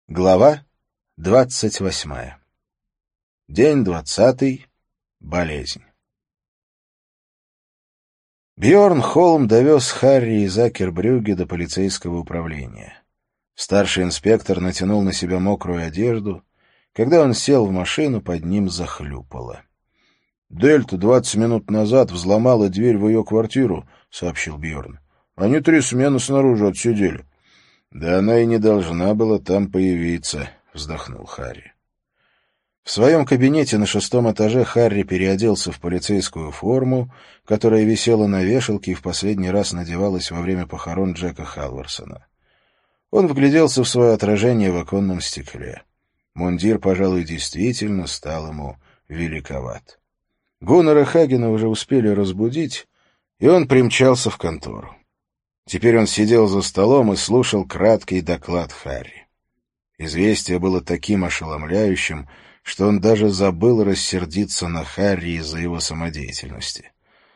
Глава 28. День 20. Болезнь. Бьорн Холм довез Харри из Акербрюгге до полицейского управления. Старший инспектор натянул на себя мокрую одежду. Когда он сел в машину, под ним захлюпало. «Дельта 20 минут назад взломала дверь в ее квартиру», — сообщил Бьорн. «Они 3 смены снаружи отсидели». «Да она и не должна была там появиться», — вздохнул Харри. В своем кабинете на 6-м этаже Харри переоделся в полицейскую форму, которая висела на вешалке и в последний раз надевалась во время похорон Джека Халварсона. Он вгляделся в свое отражение в оконном стекле. Мундир, пожалуй, действительно стал ему великоват. Гуннера Хагена уже успели разбудить, и он примчался в контору. Теперь он сидел за столом и слушал краткий доклад Харри. Известие было таким ошеломляющим, что он даже забыл рассердиться на Харри из-за его самодеятельности.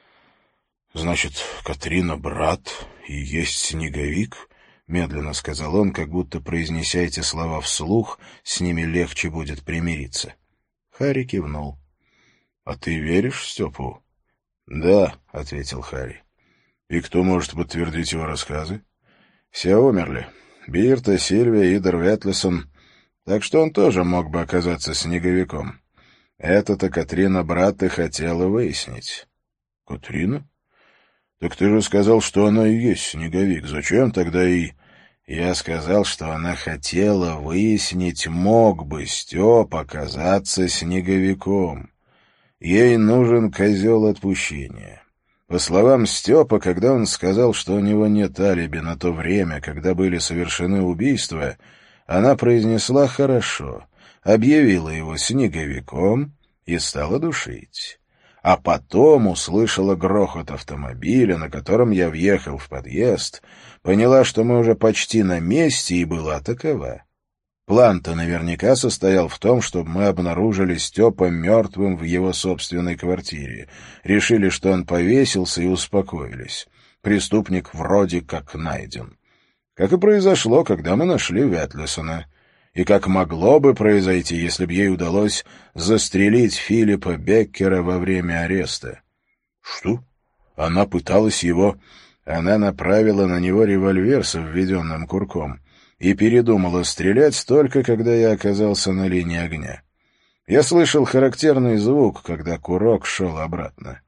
«Значит, Катрина брат и есть снеговик?» — медленно сказал он, как будто, произнеся эти слова вслух, с ними легче будет примириться. Харри кивнул. «А ты веришь Степу?» «Да», — ответил Харри. «И кто может подтвердить его рассказы?» «Все умерли. Бирта, Сильвия, Идер Ветлесон. Так что он тоже мог бы оказаться снеговиком. Это-то Катрина брат и хотела выяснить». «Катрина? Так ты же сказал, что она и есть снеговик. Зачем тогда и...» «Я сказал, что она хотела выяснить, мог бы Степ оказаться снеговиком. Ей нужен козел отпущения». По словам Степа, когда он сказал, что у него нет алиби на то время, когда были совершены убийства, она произнесла «хорошо», объявила его снеговиком и стала душить. А потом услышала грохот автомобиля, на котором я въехал в подъезд, поняла, что мы уже почти на месте, и была такова. План-то наверняка состоял в том, чтобы мы обнаружили Степа мертвым в его собственной квартире. Решили, что он повесился, и успокоились. Преступник вроде как найден. Как и произошло, когда мы нашли Ветлесона. И как могло бы произойти, если бы ей удалось застрелить Филиппа Беккера во время ареста. Что? Она пыталась его... Она направила на него револьвер с введенным курком и передумала стрелять только когда я оказался на линии огня. Я слышал характерный звук, когда курок шел обратно.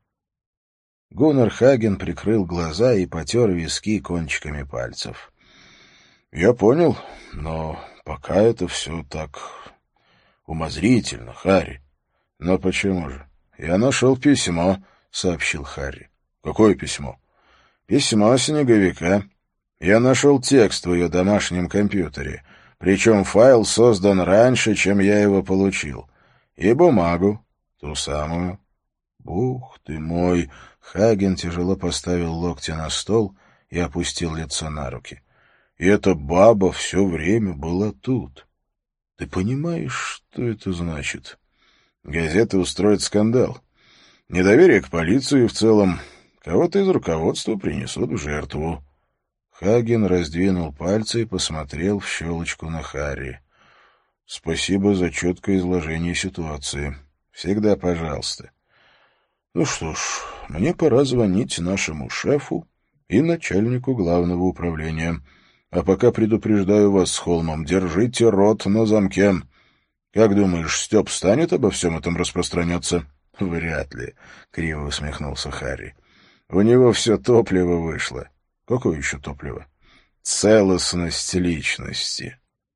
Гуннер Хаген прикрыл глаза и потер виски кончиками пальцев. — Я понял, но пока это все так умозрительно, Харри. — Но почему же? — Я нашел письмо, — сообщил Харри. — Какое письмо? — Письмо снеговика. Я нашел текст в ее домашнем компьютере, причем файл создан раньше, чем я его получил. И бумагу, ту самую. Бух ты мой! Хаген тяжело поставил локти на стол и опустил лицо на руки. И эта баба все время была тут. Ты понимаешь, что это значит? Газеты устроят скандал. Недоверие к полиции в целом. Кого-то из руководства принесут в жертву. Хаген раздвинул пальцы и посмотрел в щелочку на Харри. — Спасибо за четкое изложение ситуации. Всегда пожалуйста. — Ну что ж, мне пора звонить нашему шефу и начальнику главного управления. А пока предупреждаю вас с Холмом, держите рот на замке. Как думаешь, Степ станет обо всем этом распространяться? — Вряд ли, — криво усмехнулся Харри. — У него все топливо вышло. Какое еще топливо? Целостность личности.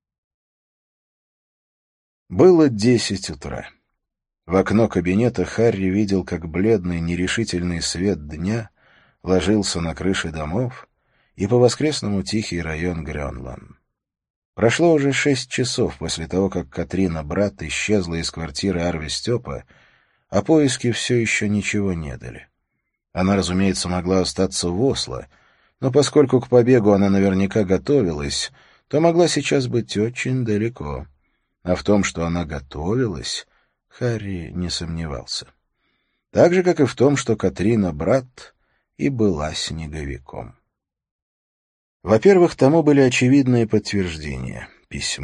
Было 10 утра. В окно кабинета Харри видел, как бледный нерешительный свет дня ложился на крыши домов и по-воскресному тихий район Грёнланд. Прошло уже 6 часов после того, как Катрина брат исчезла из квартиры Арви Степа, а поиски все еще ничего не дали. Она, разумеется, могла остаться в Осло, но поскольку к побегу она наверняка готовилась, то могла сейчас быть очень далеко. А в том, что она готовилась, Харри не сомневался. Так же, как и в том, что Катрина брат и была снеговиком. Во-первых, тому были очевидные подтверждения. Письмо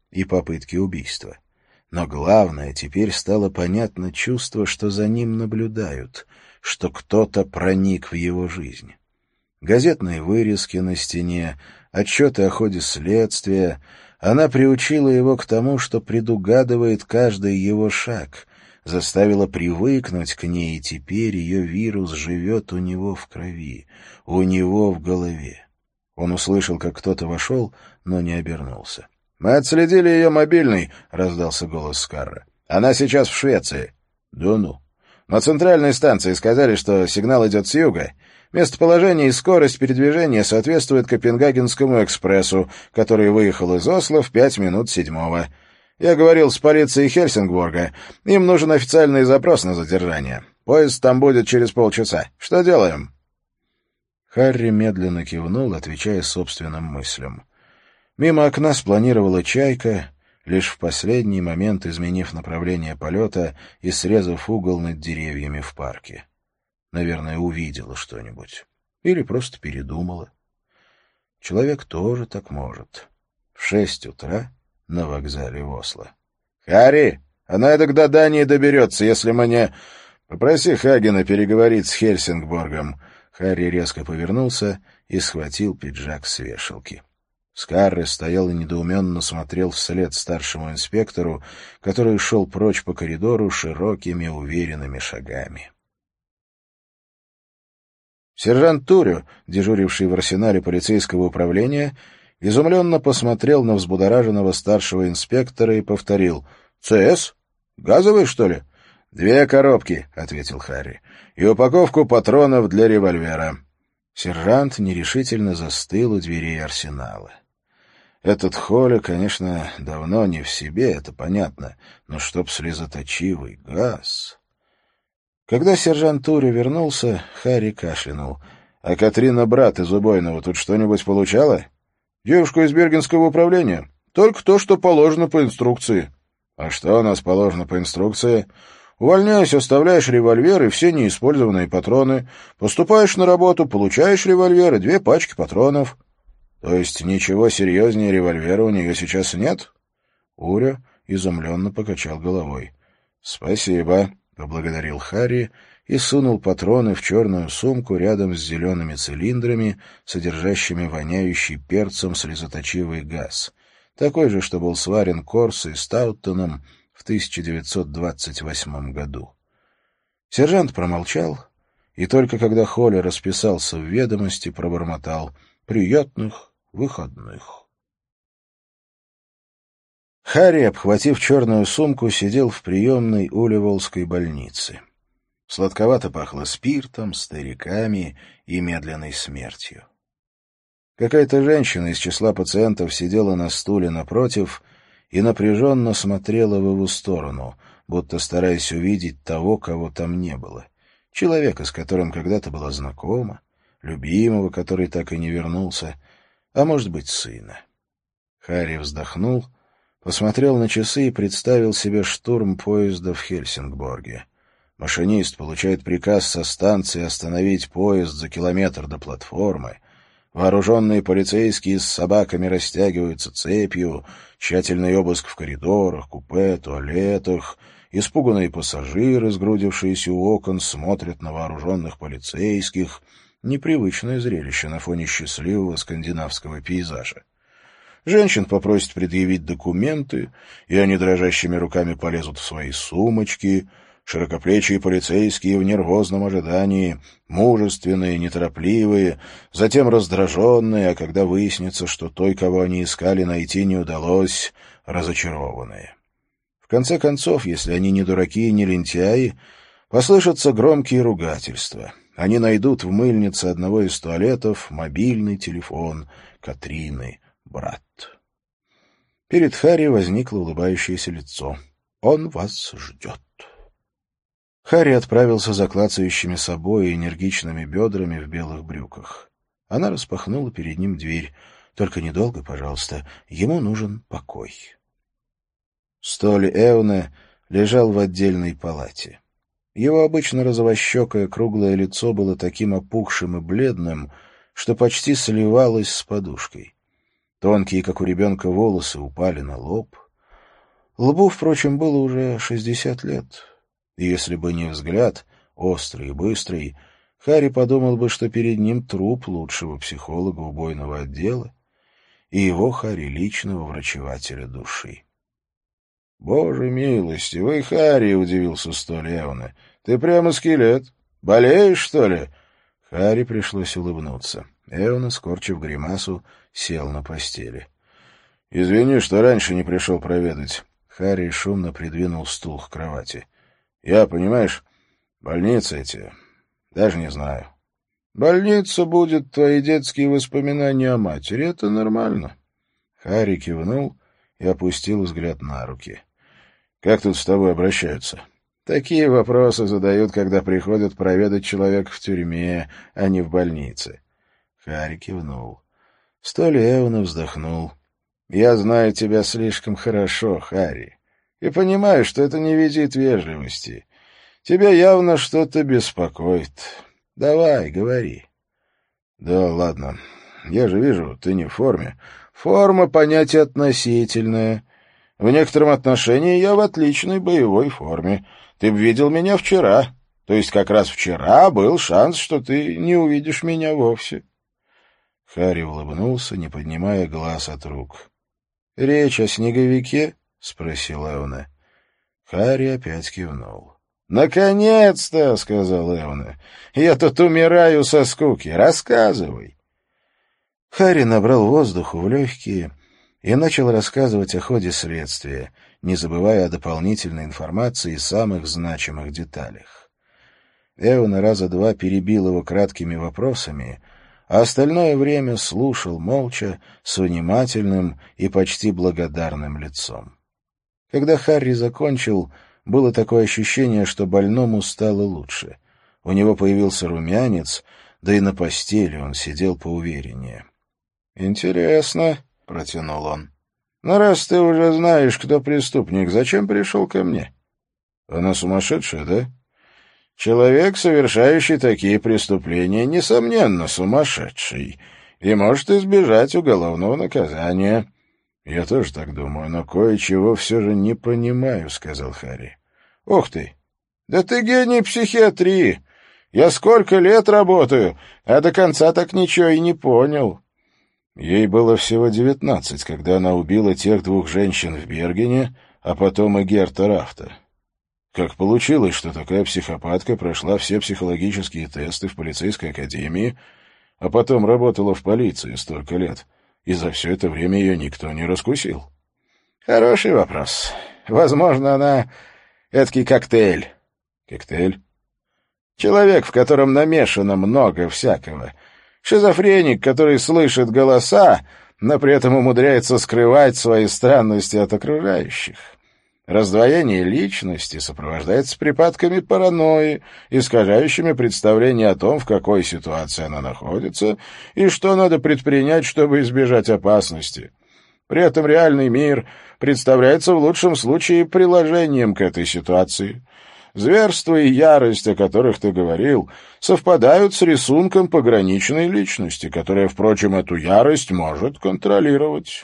и попытки убийства. Но главное, теперь стало понятно чувство, что за ним наблюдают, что кто-то проник в его жизнь. Газетные вырезки на стене, отчеты о ходе следствия. Она приучила его к тому, что предугадывает каждый его шаг, заставила привыкнуть к ней, и теперь ее вирус живет у него в крови, у него в голове. Он услышал, как кто-то вошел, но не обернулся. «Мы отследили ее мобильный», — раздался голос Скарра. «Она сейчас в Швеции». «Да ну». «На центральной станции сказали, что сигнал идет с юга. Местоположение и скорость передвижения соответствуют Копенгагенскому экспрессу, который выехал из Осло в 5 минут 7. Я говорил с полицией Хельсингборга. Им нужен официальный запрос на задержание. Поезд там будет через полчаса. Что делаем?» Харри медленно кивнул, отвечая собственным мыслям. Мимо окна спланировала «Чайка», лишь в последний момент изменив направление полета и срезав угол над деревьями в парке. Наверное, увидела что-нибудь. Или просто передумала. Человек тоже так может. В 6 утра на вокзале в Осло. «Харри, она эдак до Дании доберется, если мы не... Попроси Хагена переговорить с Хельсингборгом». Харри резко повернулся и схватил пиджак с вешалки. Скарре стоял и недоуменно смотрел вслед старшему инспектору, который шел прочь по коридору широкими уверенными шагами. Сержант Турю, дежуривший в арсенале полицейского управления, изумленно посмотрел на взбудораженного старшего инспектора и повторил: «ЦС? Газовые, что ли?» «2 коробки», — ответил Харри, — «и упаковку патронов для револьвера». Сержант нерешительно застыл у дверей арсенала. Этот Холя, конечно, давно не в себе, это понятно, но чтоб слезоточивый газ... Когда сержант Турю вернулся, Харри кашлянул. «А Катрина, брат из убойного, тут что-нибудь получала?» «Девушка из Бергенского управления. Только то, что положено по инструкции». «А что у нас положено по инструкции?» «Увольняйся, оставляешь револьвер и все неиспользованные патроны. Поступаешь на работу, получаешь револьвер и 2 пачки патронов». «То есть ничего серьезнее револьвера у нее сейчас нет?» Уря изумленно покачал головой. «Спасибо», — поблагодарил Харри и сунул патроны в черную сумку рядом с зелеными цилиндрами, содержащими воняющий перцем слезоточивый газ, такой же, что был сварен Корсо и Стаутоном в 1928 году. Сержант промолчал, и только когда Холли расписался в ведомости, пробормотал: «Приятных выходных». Харри, обхватив черную сумку, сидел в приемной Улеволской больницы. Сладковато пахло спиртом, стариками и медленной смертью. Какая-то женщина из числа пациентов сидела на стуле напротив и напряженно смотрела в его сторону, будто стараясь увидеть того, кого там не было. Человека, с которым когда-то была знакома, любимого, который так и не вернулся, а может быть, сына. Харри вздохнул, посмотрел на часы и представил себе штурм поезда в Хельсингборге. Машинист получает приказ со станции остановить поезд за километр до платформы. Вооруженные полицейские с собаками растягиваются цепью, тщательный обыск в коридорах, купе, туалетах. Испуганные пассажиры, сгрудившиеся у окон, смотрят на вооруженных полицейских. Непривычное зрелище на фоне счастливого скандинавского пейзажа. Женщин попросят предъявить документы, и они дрожащими руками полезут в свои сумочки. Широкоплечие полицейские в нервозном ожидании, мужественные, неторопливые, затем раздраженные, а когда выяснится, что той, кого они искали, найти не удалось, разочарованные. В конце концов, если они не дураки и не лентяи, послышатся громкие ругательства. Они найдут в мыльнице одного из туалетов мобильный телефон Катрины, брат. Перед Харри возникло улыбающееся лицо. «Он вас ждет». Харри отправился за клацающими собой и энергичными бедрами в белых брюках. Она распахнула перед ним дверь. «Только недолго, пожалуйста. Ему нужен покой». Столи Эуне лежал в отдельной палате. Его обычно розовощекое круглое лицо было таким опухшим и бледным, что почти сливалось с подушкой. Тонкие, как у ребенка, волосы упали на лоб. Лбу, впрочем, было уже 60 лет. И если бы не взгляд, острый и быстрый, Харри подумал бы, что перед ним труп лучшего психолога убойного отдела и его, Харри, личного врачевателя души. — Боже милостивый, Харри! — удивился Столь явно. — Ты прямо скелет. Болеешь, что ли? Харри пришлось улыбнуться. Эвна, скорчив гримасу, сел на постели. — Извини, что раньше не пришел проведать. Харри шумно придвинул стул к кровати. — Я, понимаешь, больницы эти... Даже не знаю. Больница будет твои детские воспоминания о матери. Это нормально. Харри кивнул и опустил взгляд на руки. — Как тут с тобой обращаются? — Такие вопросы задают, когда приходят проведать человека в тюрьме, а не в больнице. Харри кивнул. Столь явно вздохнул. — Я знаю тебя слишком хорошо, Харри, и понимаю, что это не визит вежливости. Тебя явно что-то беспокоит. Давай, говори. — Да ладно. Я же вижу, ты не в форме. Форма — понятие относительное. В некотором отношении я в отличной боевой форме. Ты б видел меня вчера. То есть как раз вчера был шанс, что ты не увидишь меня вовсе. Харри улыбнулся, не поднимая глаз от рук. — Речь о снеговике? — спросила Эвна. Харри опять кивнул. — Наконец-то! — сказал Эвна. — Я тут умираю со скуки. Рассказывай. Харри набрал воздуху в легкие и начал рассказывать о ходе следствия, не забывая о дополнительной информации и самых значимых деталях. Эвна раза два перебил его краткими вопросами, а остальное время слушал молча, с внимательным и почти благодарным лицом. Когда Харри закончил, было такое ощущение, что больному стало лучше. У него появился румянец, да и на постели он сидел поувереннее. «Интересно», — протянул он. «Но раз ты уже знаешь, кто преступник, зачем пришел ко мне?» «Она сумасшедшая, да?» «Человек, совершающий такие преступления, несомненно, сумасшедший и может избежать уголовного наказания». «Я тоже так думаю, но кое-чего все же не понимаю», — сказал Харри. «Ух ты! Да ты гений психиатрии! Я сколько лет работаю, а до конца так ничего и не понял». Ей было всего 19, когда она убила тех двух женщин в Бергене, а потом и Герта Рафта. Как получилось, что такая психопатка прошла все психологические тесты в полицейской академии, а потом работала в полиции столько лет, и за все это время ее никто не раскусил? Хороший вопрос. Возможно, она эдакий коктейль. Коктейль? Человек, в котором намешано много всякого. Шизофреник, который слышит голоса, но при этом умудряется скрывать свои странности от окружающих. Раздвоение личности сопровождается припадками паранойи, искажающими представление о том, в какой ситуации она находится и что надо предпринять, чтобы избежать опасности. При этом реальный мир представляется в лучшем случае приложением к этой ситуации. Зверство и ярость, о которых ты говорил, совпадают с рисунком пограничной личности, которая, впрочем, эту ярость может контролировать.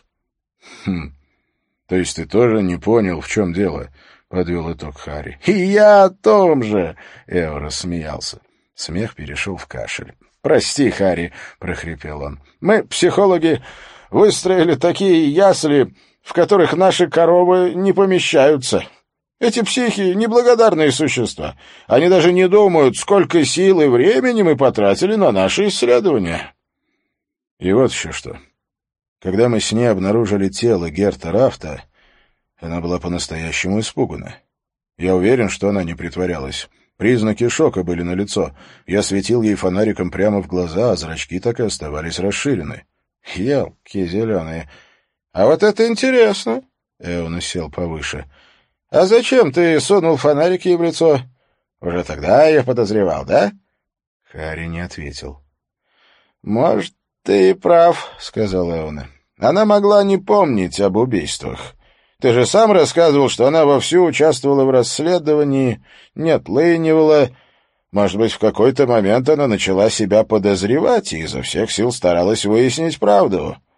То есть ты тоже не понял, в чем дело, — подвел итог Харри. — И я о том же! — Эо рассмеялся. Смех перешел в кашель. — Прости, Харри, — прохрипел он. — Мы, психологи, выстроили такие ясли, в которых наши коровы не помещаются. Эти психи — неблагодарные существа. Они даже не думают, сколько сил и времени мы потратили на наши исследования. И вот еще что. Когда мы с ней обнаружили тело Герта Рафта, она была по-настоящему испугана. Я уверен, что она не притворялась. Признаки шока были налицо. Я светил ей фонариком прямо в глаза, а зрачки так и оставались расширены. Елки зеленые. А вот это интересно. Эон сел повыше. А зачем ты сунул фонарик ей в лицо? Уже тогда я подозревал, да? Харри не ответил. Может, ты и прав, сказал Эон. Она могла не помнить об убийствах. Ты же сам рассказывал, что она вовсю участвовала в расследовании, не отлынивала. Может быть, в какой-то момент она начала себя подозревать и изо всех сил старалась выяснить правду.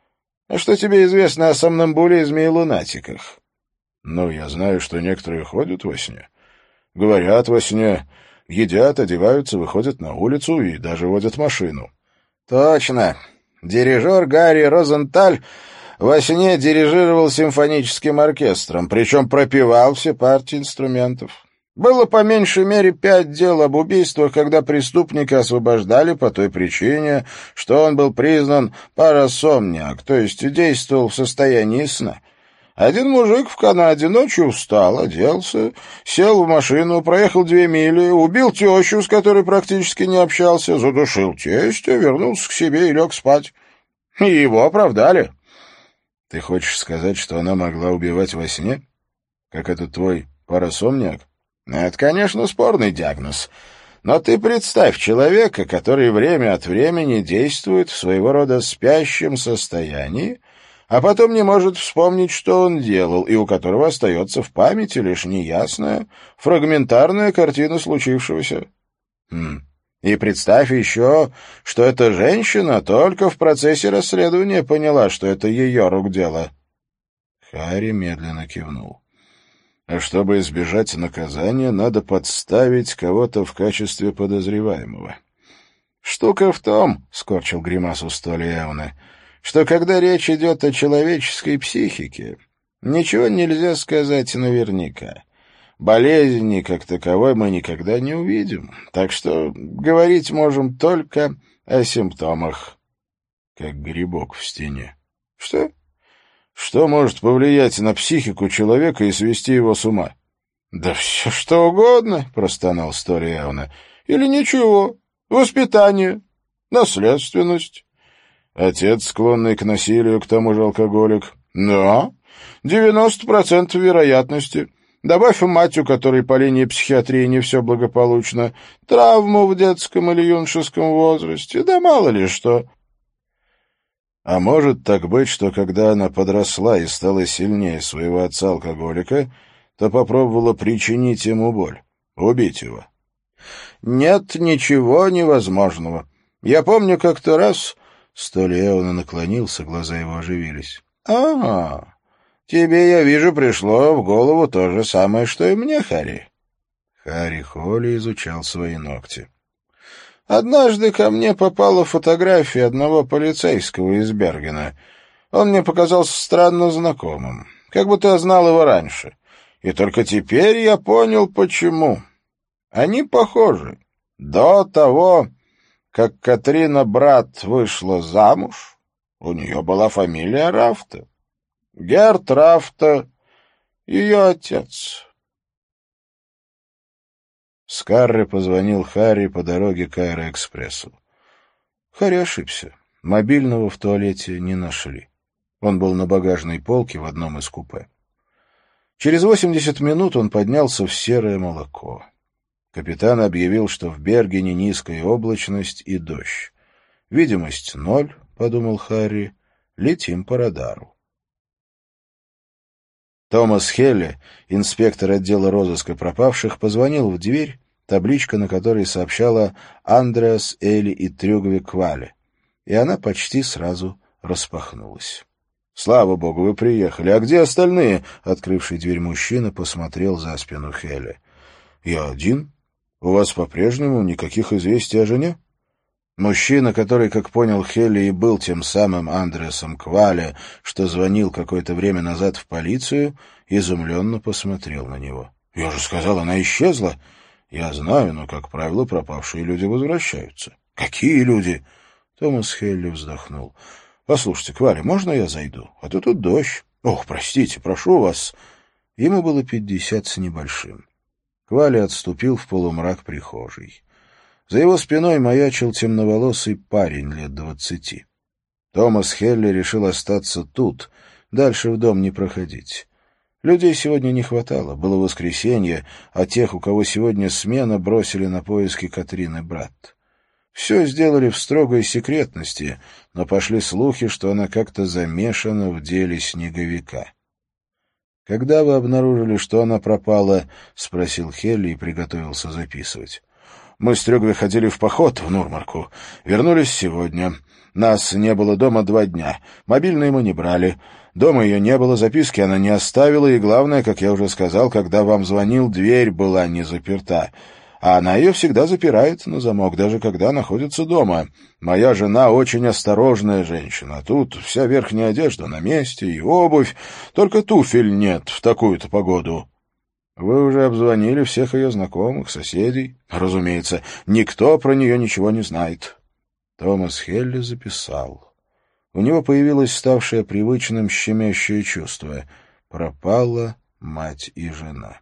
А что тебе известно о сомнамбулизме и лунатиках? Ну, я знаю, что некоторые ходят во сне. Говорят во сне, едят, одеваются, выходят на улицу и даже водят машину. Точно. Дирижер Гарри Розенталь во сне дирижировал симфоническим оркестром, причем пропевал все партии инструментов. Было по меньшей мере 5 дел об убийствах, когда преступника освобождали по той причине, что он был признан парасомниак, то есть действовал в состоянии сна. Один мужик в Канаде ночью встал, оделся, сел в машину, проехал 2 мили, убил тещу, с которой практически не общался, задушил тестя, вернулся к себе и лег спать. И его оправдали. Ты хочешь сказать, что она могла убивать во сне? Как этот твой парасомниак? Это, конечно, спорный диагноз. Но ты представь человека, который время от времени действует в своего рода спящем состоянии, а потом не может вспомнить, что он делал, и у которого остается в памяти лишь неясная, фрагментарная картина случившегося. И представь еще, что эта женщина только в процессе расследования поняла, что это ее рук дело. Харри медленно кивнул. А чтобы избежать наказания, надо подставить кого-то в качестве подозреваемого. Штука в том, — скорчил гримасу Столиэуне, — что когда речь идет о человеческой психике, ничего нельзя сказать наверняка. Болезни как таковой мы никогда не увидим, так что говорить можем только о симптомах. Как грибок в стене. Что? Что может повлиять на психику человека и свести его с ума? Да все что угодно, простонал Столиэуне. Или ничего. Воспитание, наследственность. Отец, склонный к насилию, к тому же алкоголик. Да, 90% вероятности. Добавь мать, у которой по линии психиатрии не все благополучно, травму в детском или юношеском возрасте, да мало ли что. А может так быть, что когда она подросла и стала сильнее своего отца-алкоголика, то попробовала причинить ему боль, убить его? Нет ничего невозможного. Я помню как-то раз... Столиэуне наклонился, глаза его оживились. Тебе, я вижу, пришло в голову то же самое, что и мне, Харри. Харри Холли изучал свои ногти. Однажды ко мне попала фотография одного полицейского из Бергена. Он мне показался странно знакомым, как будто я знал его раньше. И только теперь я понял, почему. Они похожи. До того, как Катрина Брат вышла замуж, у нее была фамилия Рафта. Герт Рафта, ее отец. Скарре позвонил Харри по дороге к Аэроэкспрессу. Харри ошибся. Мобильного в туалете не нашли. Он был на багажной полке в одном из купе. Через 80 минут он поднялся в Серое Молоко. Капитан объявил, что в Бергене низкая облачность и дождь. «Видимость 0», — подумал Харри, — «летим по радару». Томас Хелли, инспектор отдела розыска пропавших, позвонил в дверь, табличка на которой сообщала «Андреас, Эли и Трюгве Квале», и она почти сразу распахнулась. «Слава богу, вы приехали. А где остальные?» Открывший дверь мужчина посмотрел за спину Хелли. «Я один. У вас по-прежнему никаких известий о жене?» Мужчина, который, как понял Хелли, и был тем самым Андреасом Квале, что звонил какое-то время назад в полицию, изумленно посмотрел на него. «Я же сказал, она исчезла». «Я знаю, но, как правило, пропавшие люди возвращаются». «Какие люди?» Томас Хелли вздохнул. «Послушайте, Квале, можно я зайду? А то тут дождь». «Ох, простите, прошу вас». Ему было 50 с небольшим. Квале отступил в полумрак прихожей. За его спиной маячил темноволосый парень лет 20. Томас Хелли решил остаться тут, дальше в дом не проходить. Людей сегодня не хватало, было воскресенье, а тех, у кого сегодня смена, бросили на поиски Катрины Брат. Все сделали в строгой секретности, но пошли слухи, что она как-то замешана в деле снеговика. «Когда вы обнаружили, что она пропала?» — спросил Хелли и приготовился записывать. «Мы с Трюгве ходили в поход в Нурмарку. Вернулись сегодня. Нас не было дома 2 дня. Мобильный мы не брали. Дома ее не было, записки она не оставила, и главное, как я уже сказал, когда вам звонил, дверь была не заперта. А она ее всегда запирает на замок, даже когда находится дома. Моя жена очень осторожная женщина. Тут вся верхняя одежда на месте и обувь, только туфель нет в такую-то погоду. Вы уже обзвонили всех ее знакомых, соседей. Разумеется, никто про нее ничего не знает. Томас Хелли записал. У него появилось ставшее привычным щемящее чувство. Пропала мать и жена.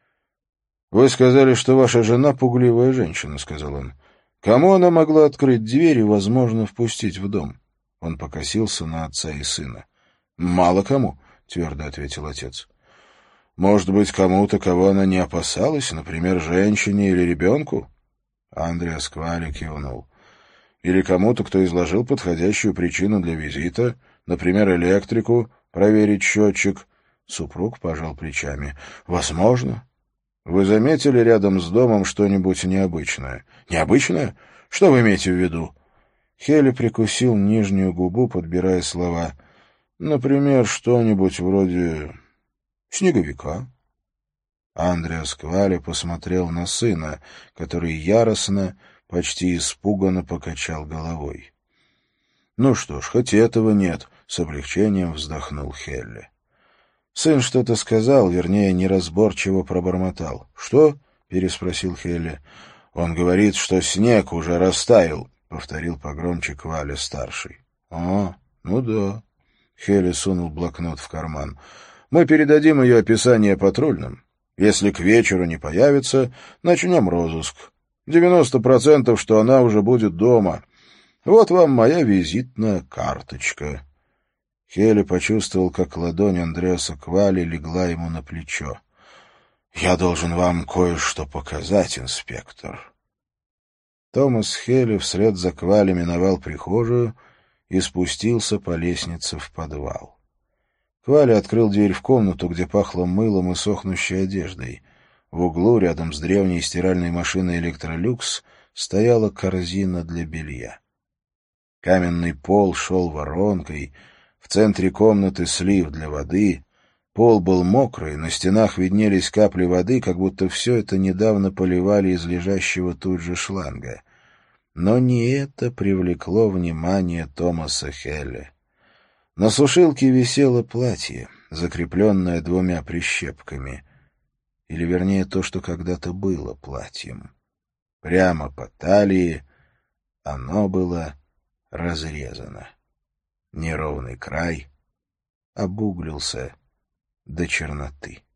«Вы сказали, что ваша жена пугливая женщина», — сказал он. «Кому она могла открыть дверь и, возможно, впустить в дом?» Он покосился на отца и сына. «Мало кому», — твердо ответил отец. «Может быть, кому-то, кого она не опасалась, например, женщине или ребенку?» Андреас Квали кивнул. «Или кому-то, кто изложил подходящую причину для визита, например, электрику, проверить счетчик». Супруг пожал плечами. «Возможно». «Вы заметили рядом с домом что-нибудь необычное?» «Необычное? Что вы имеете в виду?» Хелли прикусил нижнюю губу, подбирая слова. «Например, что-нибудь вроде снеговика». Андреас Квали посмотрел на сына, который яростно, почти испуганно покачал головой. «Ну что ж, хоть этого нет», — с облегчением вздохнул Хелли. Сын что-то сказал, вернее, неразборчиво пробормотал. «Что?» — переспросил Хелли. «Он говорит, что снег уже растаял», — повторил погромче Квали-старший. «А, ну да». Хелли сунул блокнот в карман. «Мы передадим ее описание патрульным. Если к вечеру не появится, начнем розыск. 90%, что она уже будет дома. Вот вам моя визитная карточка». Хелли почувствовал, как ладонь Андреаса Квали легла ему на плечо. «Я должен вам кое-что показать, инспектор». Томас Хелли вслед за Квали миновал прихожую и спустился по лестнице в подвал. Квали открыл дверь в комнату, где пахло мылом и сохнущей одеждой. В углу, рядом с древней стиральной машиной «Электролюкс», стояла корзина для белья. Каменный пол шел воронкой, в центре комнаты слив для воды. Пол был мокрый, на стенах виднелись капли воды, как будто все это недавно поливали из лежащего тут же шланга. Но не это привлекло внимание Томаса Хелли. На сушилке висело платье, закрепленное 2 прищепками. Или, вернее, то, что когда-то было платьем. Прямо по талии оно было разрезано. Неровный край обуглился до черноты.